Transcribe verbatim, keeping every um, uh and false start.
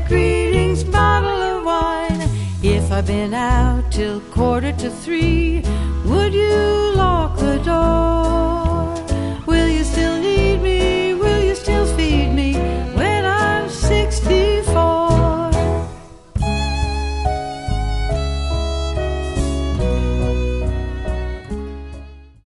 greetings, bottle of wine. If I've been out till quarter to three, would you lock the